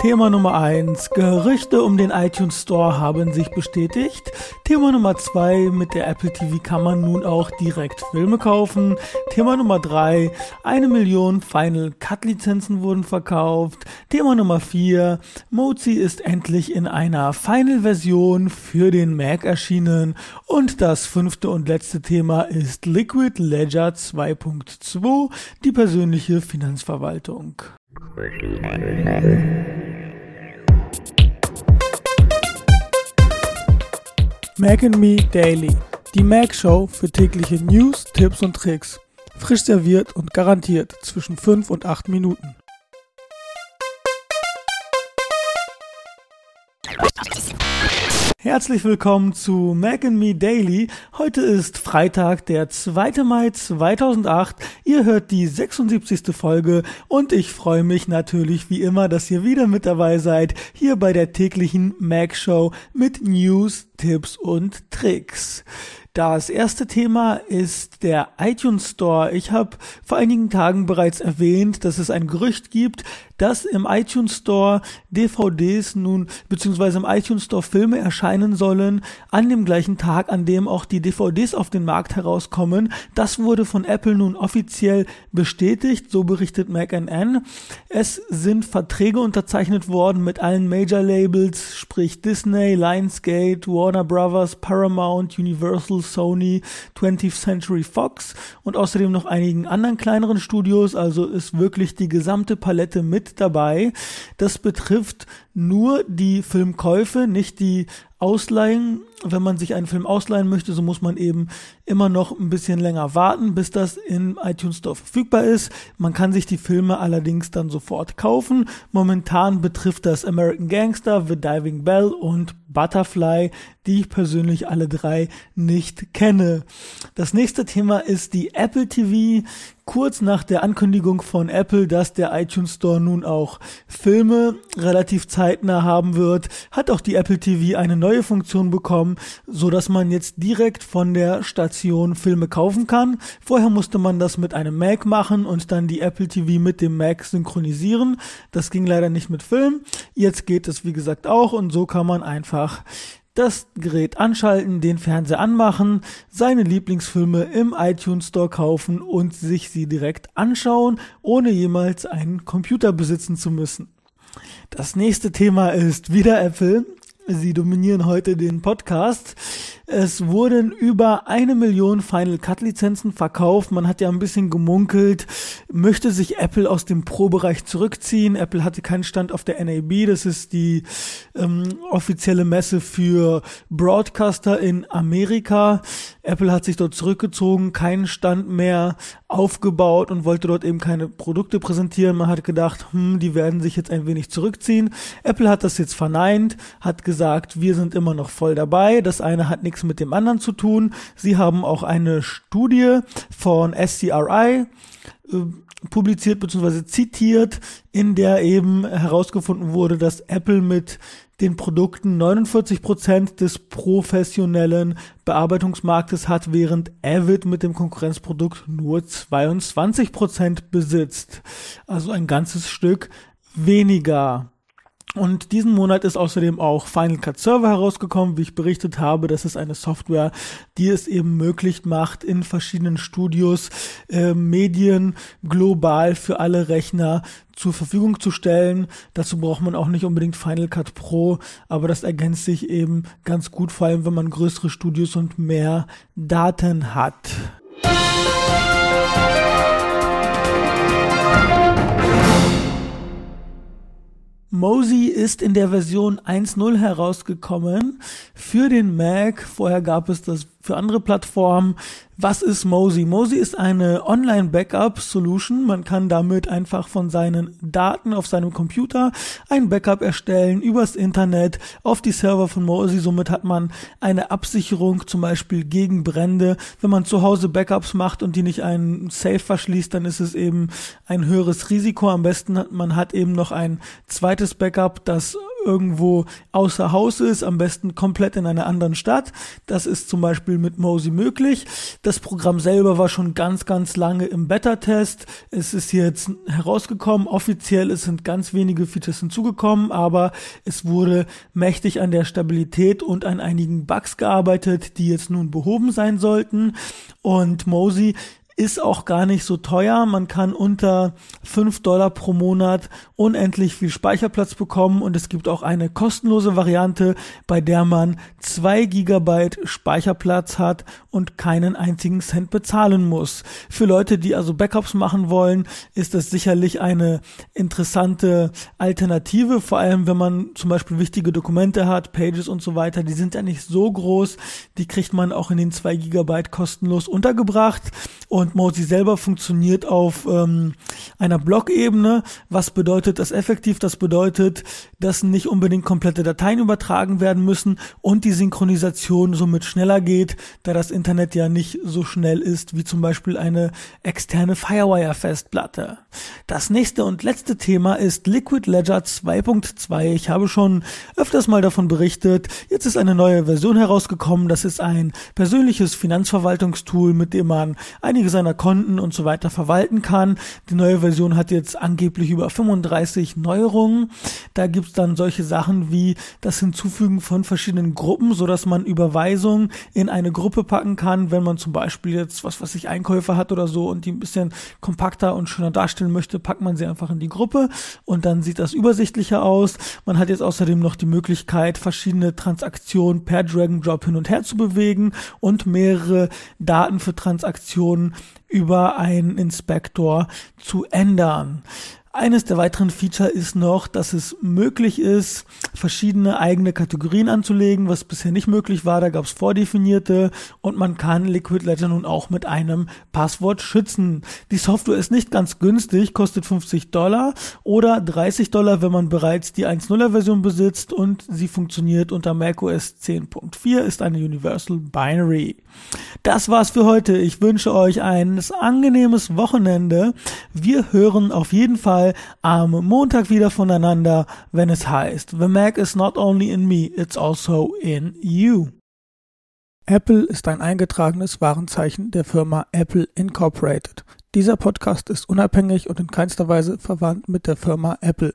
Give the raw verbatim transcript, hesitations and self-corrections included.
Thema Nummer eins. Gerüchte um den iTunes Store haben sich bestätigt. Thema Nummer zwei. Mit der Apple T V kann man nun auch direkt Filme kaufen. Thema Nummer drei. Eine Million Final Cut Lizenzen wurden verkauft. Thema Nummer vier. Mozi ist endlich in einer Final Version für den Mac erschienen. Und das fünfte und letzte Thema ist Liquid Ledger zwei Punkt zwei, die persönliche Finanzverwaltung. Mac and Me Daily, die Mac Show für tägliche News, Tipps und Tricks. Frisch serviert und garantiert zwischen fünf und acht Minuten. Herzlich willkommen zu Mac and Me Daily. Heute ist Freitag, der zweiter Mai zweitausendacht. Ihr hört die sechsundsiebzigste Folge und ich freue mich natürlich wie immer, dass ihr wieder mit dabei seid, hier bei der täglichen Mac Show mit News, Tipps und Tricks. Das erste Thema ist der iTunes Store. Ich habe vor einigen Tagen bereits erwähnt, dass es ein Gerücht gibt, dass im iTunes Store D V Ds nun, beziehungsweise im iTunes Store Filme erscheinen sollen, an dem gleichen Tag, an dem auch die D V Ds auf den Markt herauskommen. Das wurde von Apple nun offiziell bestätigt, so berichtet Mac N N. Es sind Verträge unterzeichnet worden mit allen Major Labels, sprich Disney, Lionsgate, Warner Brothers, Paramount, Universal, Sony, twentieth Century Fox und außerdem noch einigen anderen kleineren Studios, also ist wirklich die gesamte Palette mit dabei. Das betrifft nur die Filmkäufe, nicht die Ausleihen. Wenn man sich einen Film ausleihen möchte, so muss man eben immer noch ein bisschen länger warten, bis das im iTunes Store verfügbar ist. Man kann sich die Filme allerdings dann sofort kaufen. Momentan betrifft das American Gangster, The Diving Bell und Butterfly, die ich persönlich alle drei nicht kenne. Das nächste Thema ist die Apple T V. Kurz nach der Ankündigung von Apple, dass der iTunes Store nun auch Filme relativ zeitnah haben wird, hat auch die Apple T V eine neue Funktion bekommen, so dass man jetzt direkt von der Station Filme kaufen kann. Vorher musste man das mit einem Mac machen und dann die Apple T V mit dem Mac synchronisieren. Das ging leider nicht mit Film. Jetzt geht es wie gesagt auch und so kann man einfach das Gerät anschalten, den Fernseher anmachen, seine Lieblingsfilme im iTunes Store kaufen und sich sie direkt anschauen, ohne jemals einen Computer besitzen zu müssen. Das nächste Thema ist wieder Apple. Sie dominieren heute den Podcast. Es wurden über eine Million Final Cut Lizenzen verkauft. Man hat ja ein bisschen gemunkelt, möchte sich Apple aus dem Pro-Bereich zurückziehen. Apple hatte keinen Stand auf der N A B, das ist die ähm, offizielle Messe für Broadcaster in Amerika. Apple hat sich dort zurückgezogen, keinen Stand mehr aufgebaut und wollte dort eben keine Produkte präsentieren. Man hat gedacht, hm, die werden sich jetzt ein wenig zurückziehen. Apple hat das jetzt verneint, hat gesagt, wir sind immer noch voll dabei. Das eine hat nichts mit dem anderen zu tun. Sie haben auch eine Studie von S C R I äh, publiziert bzw. zitiert, in der eben herausgefunden wurde, dass Apple mit den Produkten neunundvierzig Prozent des professionellen Bearbeitungsmarktes hat, während Avid mit dem Konkurrenzprodukt nur zweiundzwanzig Prozent besitzt. Also ein ganzes Stück weniger. Und diesen Monat ist außerdem auch Final Cut Server herausgekommen, wie ich berichtet habe. Das ist eine Software, die es eben möglich macht, in verschiedenen Studios äh, Medien global für alle Rechner zur Verfügung zu stellen. Dazu braucht man auch nicht unbedingt Final Cut Pro, aber das ergänzt sich eben ganz gut, vor allem wenn man größere Studios und mehr Daten hat. Mozi ist in der Version eins Punkt null herausgekommen für den Mac. Vorher gab es das für andere Plattformen. Was ist Mozi? Mozi ist eine Online-Backup-Solution. Man kann damit einfach von seinen Daten auf seinem Computer ein Backup erstellen übers Internet auf die Server von Mozi. Somit hat man eine Absicherung zum Beispiel gegen Brände. Wenn man zu Hause Backups macht und die nicht einen Safe verschließt, dann ist es eben ein höheres Risiko. Am besten hat man hat eben noch ein zweites Backup, das irgendwo außer Haus ist, am besten komplett in einer anderen Stadt. Das ist zum Beispiel mit Mozy möglich. Das Programm selber war schon ganz, ganz lange im Beta-Test. Es ist jetzt herausgekommen, offiziell, es sind ganz wenige Features hinzugekommen, aber es wurde mächtig an der Stabilität und an einigen Bugs gearbeitet, die jetzt nun behoben sein sollten. Und Mozy ist auch gar nicht so teuer. Man kann unter fünf Dollar pro Monat unendlich viel Speicherplatz bekommen und es gibt auch eine kostenlose Variante, bei der man zwei Gigabyte Speicherplatz hat und keinen einzigen Cent bezahlen muss. Für Leute, die also Backups machen wollen, ist das sicherlich eine interessante Alternative, vor allem wenn man zum Beispiel wichtige Dokumente hat, Pages und so weiter, die sind ja nicht so groß, die kriegt man auch in den zwei Gigabyte kostenlos untergebracht. Und Mozy selber funktioniert auf ähm, einer Blockebene. Was bedeutet das effektiv? Das bedeutet, dass nicht unbedingt komplette Dateien übertragen werden müssen und die Synchronisation somit schneller geht, da das Internet ja nicht so schnell ist wie zum Beispiel eine externe Firewire-Festplatte. Das nächste und letzte Thema ist Liquid Ledger zwei Punkt zwei. Ich habe schon öfters mal davon berichtet. Jetzt ist eine neue Version herausgekommen. Das ist ein persönliches Finanzverwaltungstool, mit dem man einige seiner Konten und so weiter verwalten kann. Die neue Version hat jetzt angeblich über fünfunddreißig Neuerungen. Da gibt's dann solche Sachen wie das Hinzufügen von verschiedenen Gruppen, so dass man Überweisungen in eine Gruppe packen kann, wenn man zum Beispiel jetzt was, was sich Einkäufe hat oder so und die ein bisschen kompakter und schöner darstellen möchte, packt man sie einfach in die Gruppe und dann sieht das übersichtlicher aus. Man hat jetzt außerdem noch die Möglichkeit, verschiedene Transaktionen per Drag-and-Drop hin und her zu bewegen und mehrere Daten für Transaktionen über einen Inspektor zu ändern. Eines der weiteren Feature ist noch, dass es möglich ist, verschiedene eigene Kategorien anzulegen, was bisher nicht möglich war. Da gab es vordefinierte und man kann Liquid Ledger nun auch mit einem Passwort schützen. Die Software ist nicht ganz günstig, kostet fünfzig Dollar oder dreißig Dollar, wenn man bereits die eins Punkt null Version besitzt und sie funktioniert unter macOS zehn Punkt vier, ist eine Universal Binary. Das war's für heute. Ich wünsche euch ein angenehmes Wochenende. Wir hören auf jeden Fall am Montag wieder voneinander, wenn es heißt, The Mac is not only in me, it's also in you. Apple ist ein eingetragenes Warenzeichen der Firma Apple Incorporated. Dieser Podcast ist unabhängig und in keinster Weise verwandt mit der Firma Apple.